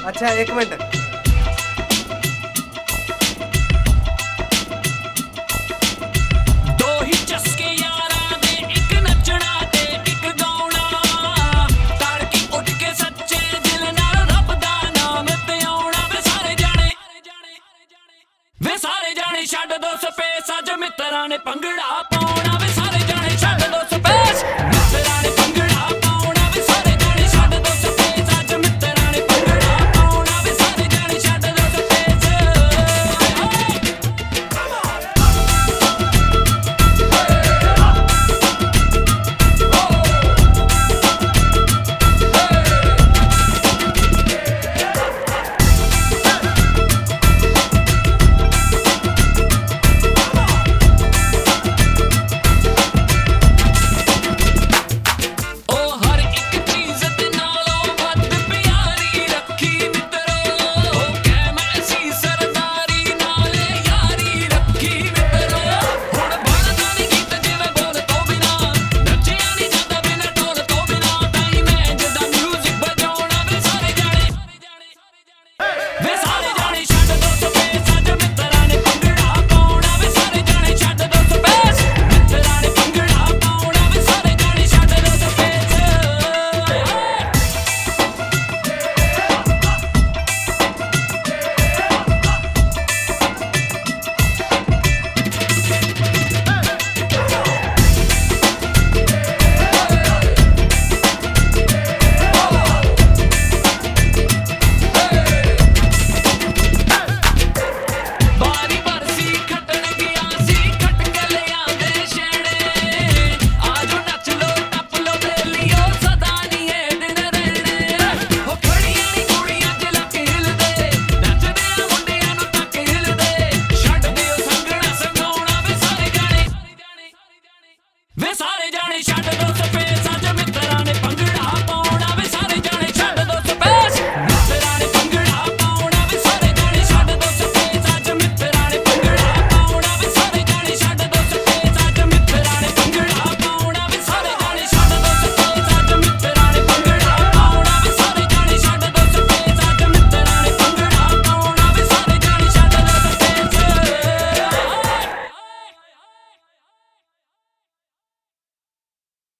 अच्छा एक मिनट दो ही चस्के यारा दे एक नचना ते एक गाउणा तड़के उठ के सच्चे दिल नाल रब दा नाम ते आउणा वे सारे जाने छड्ड दो स्पेस अज मित्तरां ने भंगड़ा पाउणा